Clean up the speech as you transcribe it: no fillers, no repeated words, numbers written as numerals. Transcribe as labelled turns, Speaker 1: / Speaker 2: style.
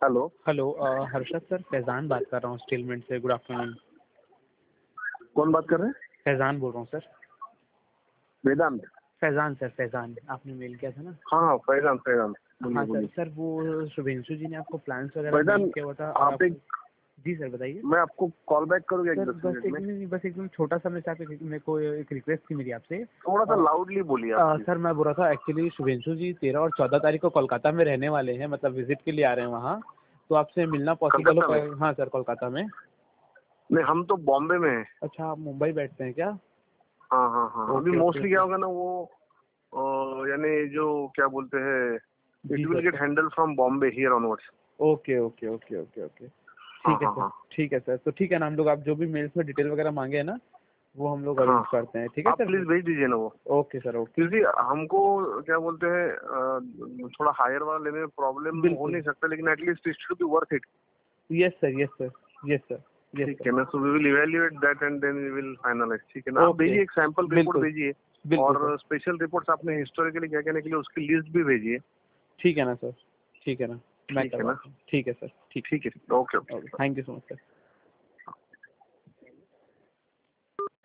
Speaker 1: Hello.
Speaker 2: Hello Harshad sir, Faizan बात कर रहा हूँ स्टीलमेंट से। Good afternoon.
Speaker 1: कौन बात कर रहे हैं?
Speaker 2: फैज़ान बोल रहा हूँ सर।
Speaker 1: वेदांत।
Speaker 2: फैज़ान सर, फैज़ान, आपने मेल किया था ना?
Speaker 1: हाँ फैजान फैजान बोलिए
Speaker 2: हाँ सर।
Speaker 1: बोलिए।
Speaker 2: सर वो शुभेंशु जी ने आपको प्लान्स वगैरह
Speaker 1: फैजान
Speaker 2: मेल किया हुआ था और
Speaker 1: आप एक,
Speaker 2: जी सर बताइए।
Speaker 1: मैं आपको कॉल बैक करूँगा एक
Speaker 2: सर
Speaker 1: 10
Speaker 2: बस
Speaker 1: मिनट
Speaker 2: एक
Speaker 1: में।
Speaker 2: नहीं, बस एकदम छोटा सा मेरे को एक रिक्वेस्ट थी मेरी आपसे।
Speaker 1: थोड़ा सा लाउडली बोलिए आप प्लीज।
Speaker 2: सर मैं बोल रहा था एक्चुअली शुभेंशु जी 13 और 14 तारीख को कोलकाता में रहने वाले हैं, मतलब विजिट के लिए आ रहे हैं वहाँ। तो आपसे मिलना पॉसिबल हो
Speaker 1: कलकत्ता में?
Speaker 2: पाएगा? हाँ सर, कोलकाता में।
Speaker 1: नहीं, हम तो बॉम्बे में हैं।
Speaker 2: अच्छा, आप मुंबई बैठते हैं क्या?
Speaker 1: हाँ हाँ हाँ, अभी
Speaker 2: ओके ओके
Speaker 1: मोस्टली क्या
Speaker 2: ओके।
Speaker 1: होगा ना वो यानी जो क्या बोलते हैं,
Speaker 2: जी
Speaker 1: it will
Speaker 2: sir.
Speaker 1: Get handle from Bombay here onwards.
Speaker 2: Okay okay okay okay okay.
Speaker 1: हाँ
Speaker 2: ठीक है
Speaker 1: हाँ
Speaker 2: सर।
Speaker 1: हाँ
Speaker 2: ठीक है सर, तो ठीक है ना, हम लोग आप जो भी मेल्स में डिटेल वगैरह मांगे हैं ना, वो हम लोग
Speaker 1: हाँ,
Speaker 2: अरेंज करते हैं। ठीक है
Speaker 1: आप
Speaker 2: सर।
Speaker 1: प्लीज भेज दीजिए ना वो।
Speaker 2: Okay sir, okay.
Speaker 1: क्योंकि हमको क्या बोलते हैं थोड़ा हायर वाला लेने में प्रॉब्लम हो
Speaker 2: बिल्कुल।
Speaker 1: नहीं सकता, लेकिन at least it should be worth it.
Speaker 2: Yes sir, yes sir, yes sir, yes
Speaker 1: ठीक
Speaker 2: सर।
Speaker 1: है ना, so we will evaluate that and then we will finalise. ठीक है ना, आप
Speaker 2: ओके।
Speaker 1: भेजिए एक सैंपल रिपोर्ट
Speaker 2: बिल्कुल
Speaker 1: भेजिए।
Speaker 2: बिल्कुल सर।
Speaker 1: और स्पेशल रिपोर्ट्स आपने हिस्टोरिकली क्या क्या निकली उसकी लिस्ट भी भेजिए।
Speaker 2: ठीक है ना सर, ठीक है ना, मैं
Speaker 1: ठीक है ना।
Speaker 2: करवाता हूँ। ठीक है सर, ठीक।
Speaker 1: ठीक है, okay okay.
Speaker 2: Okay, thank you so much sir.